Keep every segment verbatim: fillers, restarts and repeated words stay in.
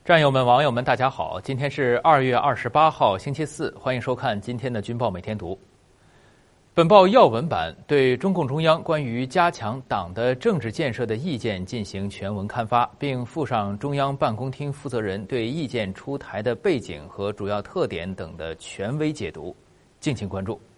战友们、网友们，大家好！今天是二月二十八号，星期四，欢迎收看今天的《军报每天读》。本报要闻版对中共中央关于加强党的政治建设的意见进行全文刊发，并附上中央办公厅负责人对意见出台的背景和主要特点等的权威解读，敬请关注。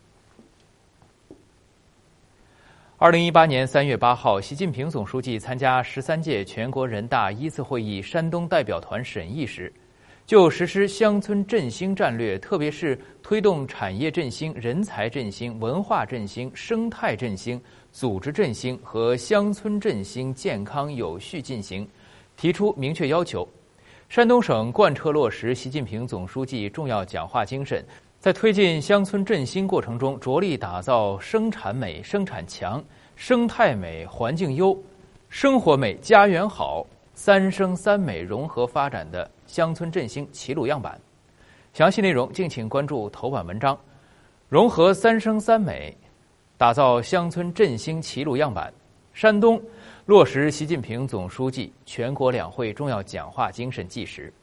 二零一八年三月八号，习近平总书记参加十三届全国人大一次会议山东代表团审议时，就实施乡村振兴战略，特别是推动产业振兴、人才振兴、文化振兴、生态振兴、组织振兴和乡村振兴健康有序进行，提出明确要求。山东省贯彻落实习近平总书记重要讲话精神，在推进乡村振兴过程中，着力打造生产美、生产强、生态美、环境优、生活美、家园好三生三美融合发展的乡村振兴齐鲁样板。详细内容敬请关注头版文章。融合三生三美，打造乡村振兴齐鲁样板。山东落实习近平总书记全国两会重要讲话精神纪实。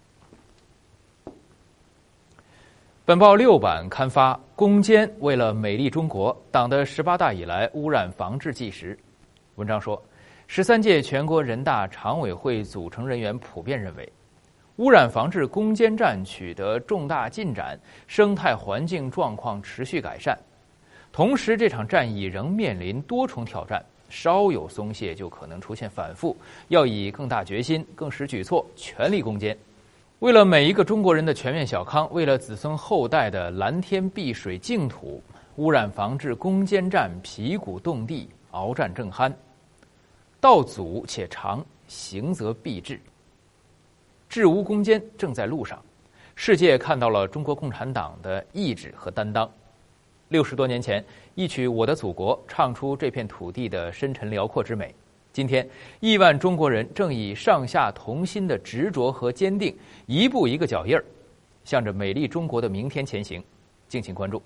本报六版刊发攻坚为了美丽中国，党的十八大以来污染防治纪实。文章说，十三届全国人大常委会组成人员普遍认为，污染防治攻坚战取得重大进展，生态环境状况持续改善。同时，这场战役仍面临多重挑战，稍有松懈就可能出现反复，要以更大决心、更实举措，全力攻坚。为了每一个中国人的全面小康，为了子孙后代的蓝天碧水净土，污染防治攻坚战皮鼓动地，鏖战正酣。道阻且长，行则必至。治污攻坚正在路上，世界看到了中国共产党的意志和担当。六十多年前，一曲《我的祖国》唱出这片土地的深沉辽阔之美。今天，亿万中国人正以上下同心的执着和坚定，一步一个脚印儿，向着美丽中国的明天前行。敬请关注。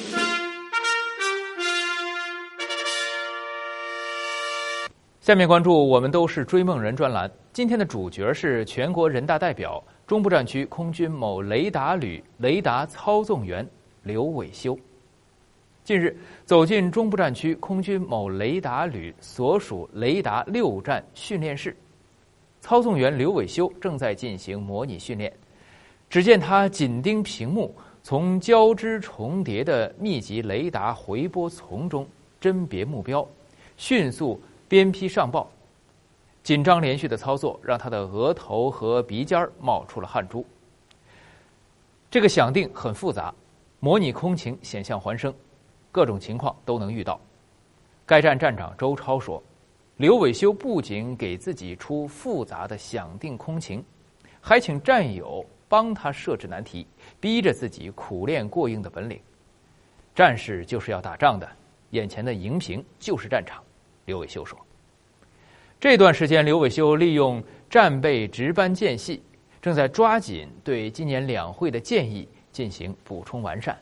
下面关注我们都是追梦人专栏。今天的主角是全国人大代表、中部战区空军某雷达旅雷达操纵员刘伟修。近日，走进中部战区空军某雷达旅所属雷达六战训练室，操纵员刘伟修正在进行模拟训练。只见他紧盯屏幕，从交织重叠的密集雷达回波丛中甄别目标，迅速鞭批上报。紧张连续的操作让他的额头和鼻尖冒出了汗珠。这个响定很复杂，模拟空情险象环生，各种情况都能遇到。该站站长周超说，刘伟修不仅给自己出复杂的响定空情，还请战友帮他设置难题，逼着自己苦练过硬的本领。战士就是要打仗的，眼前的荧屏就是战场，刘伟修说。这段时间，刘伟修利用战备值班间隙，正在抓紧对今年两会的建议进行补充完善。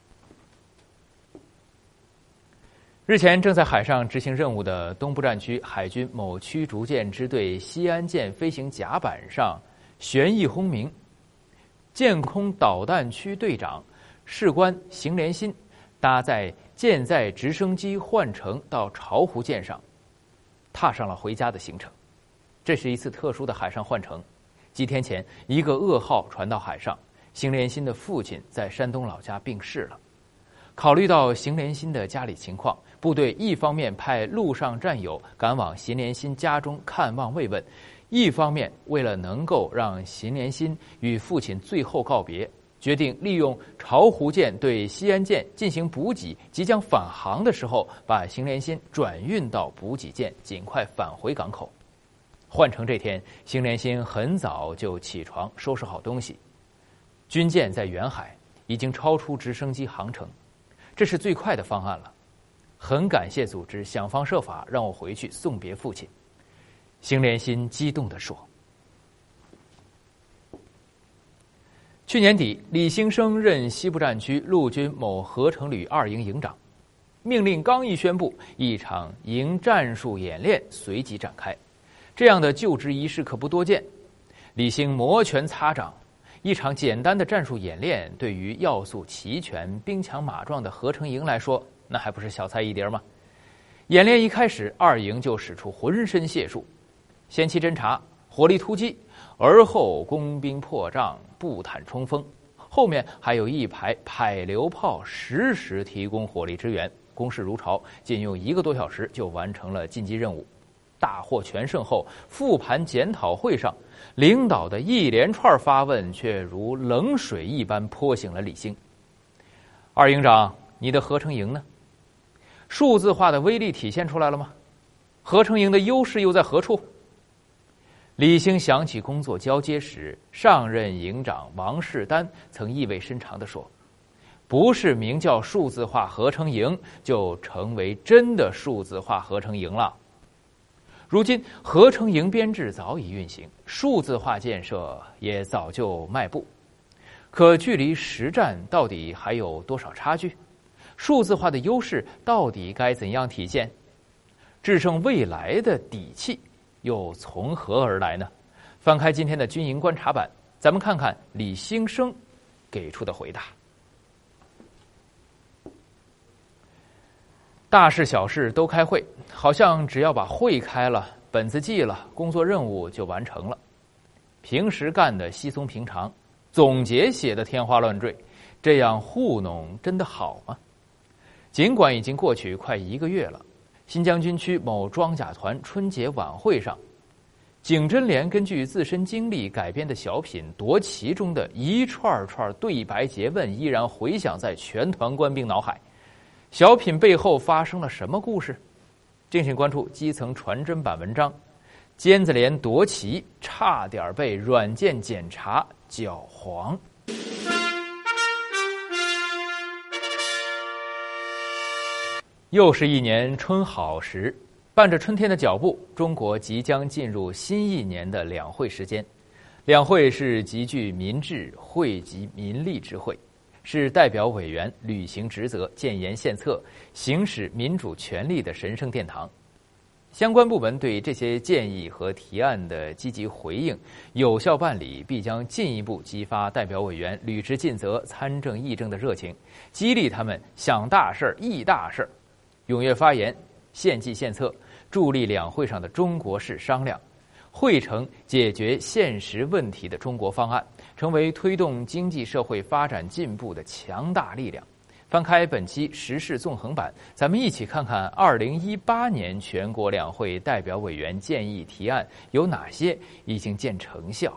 日前，正在海上执行任务的东部战区海军某驱逐舰支队西安舰飞行甲板上旋翼轰鸣，舰空导弹区队长士官邢连新搭载舰载直升机换乘到巢湖舰上，踏上了回家的行程。这是一次特殊的海上换乘。几天前，一个噩耗传到海上，邢连新的父亲在山东老家病逝了。考虑到邢连新的家里情况，部队一方面派陆上战友赶往邢连新家中看望慰问，一方面为了能够让邢连新与父亲最后告别，决定利用巢湖舰对西安舰进行补给，即将返航的时候，把邢连新转运到补给舰，尽快返回港口。换乘这天，邢连新很早就起床收拾好东西。军舰在远海，已经超出直升机航程，这是最快的方案了。很感谢组织想方设法让我回去送别父亲。邢连新激动地说。去年底，李兴生任西部战区陆军某合成旅二营营长，命令刚一宣布，一场营战术演练随即展开。这样的就职仪式可不多见。 李兴摩拳擦掌，一场简单的战术演练，对于要素齐全、兵强马壮的合成营来说，那还不是小菜一碟吗？演练一开始，二营就使出浑身解数，先期侦察、火力突击，而后工兵破障、步坦冲锋，后面还有一排迫流炮实时提供火力支援，攻势如潮，仅用一个多小时就完成了进击任务。大获全胜后，复盘检讨会上，领导的一连串发问却如冷水一般泼醒了李兴。二营长，你的合成营呢？数字化的威力体现出来了吗？合成营的优势又在何处？李兴想起工作交接时，上任营长王世丹曾意味深长地说，不是名叫数字化合成营，就成为真的数字化合成营了。如今合成营编制早已运行，数字化建设也早就迈步，可距离实战到底还有多少差距？数字化的优势到底该怎样体现？制胜未来的底气又从何而来呢？翻开今天的军营观察版，咱们看看李兴生给出的回答。大事小事都开会，好像只要把会开了，本子记了，工作任务就完成了。平时干的稀松平常，总结写的天花乱坠，这样糊弄真的好吗？尽管已经过去快一个月了，新疆军区某装甲团春节晚会上，景真莲根据自身经历改编的小品《夺旗》中的一串串对白诘问依然回响在全团官兵脑海。小品背后发生了什么故事？敬请关注基层传真版文章《尖子连夺旗差点被软件检查搅黄》。又是一年春好时，伴着春天的脚步，中国即将进入新一年的两会时间。两会是集聚民智、惠及民力之会，是代表委员履行职责、建言献策、行使民主权利的神圣殿堂。相关部门对这些建议和提案的积极回应、有效办理，必将进一步激发代表委员履职尽责、参政议政的热情，激励他们想大事儿、议大事儿，踊跃发言、献计献策，助力两会上的中国式商量，汇成解决现实问题的中国方案，成为推动经济社会发展进步的强大力量。翻开本期时事纵横版，咱们一起看看二零一八年全国两会代表委员建议提案有哪些已经见成效。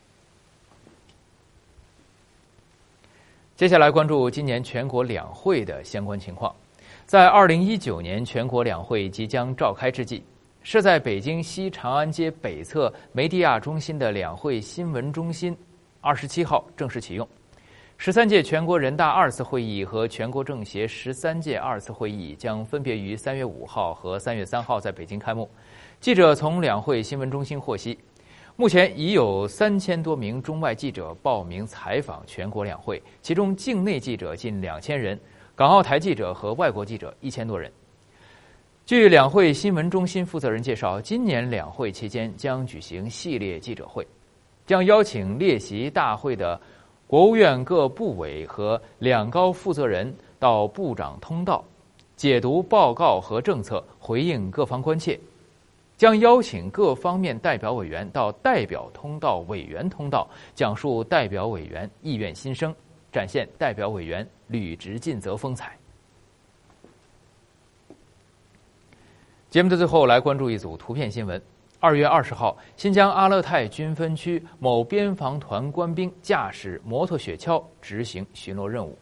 接下来关注今年全国两会的相关情况。在二零一九年全国两会即将召开之际，设在北京西长安街北侧梅地亚中心的两会新闻中心二十七号正式启用。十三届全国人大二次会议和全国政协十三届二次会议将分别于三月五号和三月三号在北京开幕。记者从两会新闻中心获悉，目前已有三千多名中外记者报名采访全国两会，其中境内记者近两千人，港澳台记者和外国记者一千多人。据两会新闻中心负责人介绍，今年两会期间将举行系列记者会，将邀请列席大会的国务院各部委和两高负责人到部长通道解读报告和政策，回应各方关切，将邀请各方面代表委员到代表通道、委员通道，讲述代表委员意愿心声，展现代表委员履职尽责风采。节目的最后，来关注一组图片新闻。二月二十号，新疆阿勒泰军分区某边防团官兵驾驶摩托雪橇执行巡逻任务。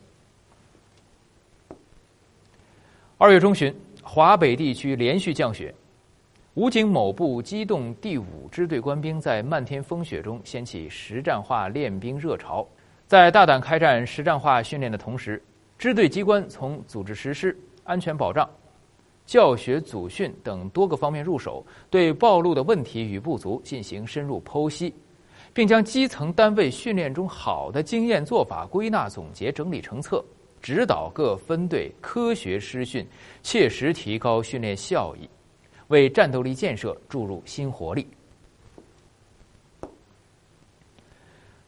二月中旬，华北地区连续降雪，武警某部机动第五支队官兵在漫天风雪中掀起实战化练兵热潮。在大胆开展实战化训练的同时，支队机关从组织实施、安全保障、教学组训等多个方面入手，对暴露的问题与不足进行深入剖析，并将基层单位训练中好的经验做法归纳总结整理成册，指导各分队科学施训，切实提高训练效益，为战斗力建设注入新活力。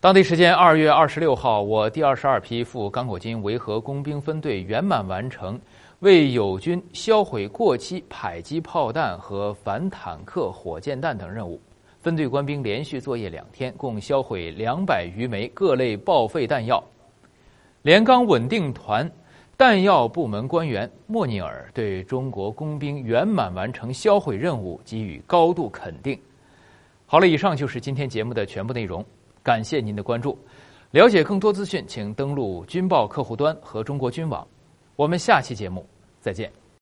当地时间二月二十六号，我第二十二批赴刚果金维和工兵分队圆满完成为友军销毁过期迫击炮弹和反坦克火箭弹等任务。分队官兵连续作业两天，共销毁两百余枚各类报废弹药。连冈稳定团弹药部门官员莫尼尔对中国工兵圆满完成销毁任务给予高度肯定。好了，以上就是今天节目的全部内容，感谢您的关注。了解更多资讯，请登录军报客户端和中国军网。我们下期节目再见。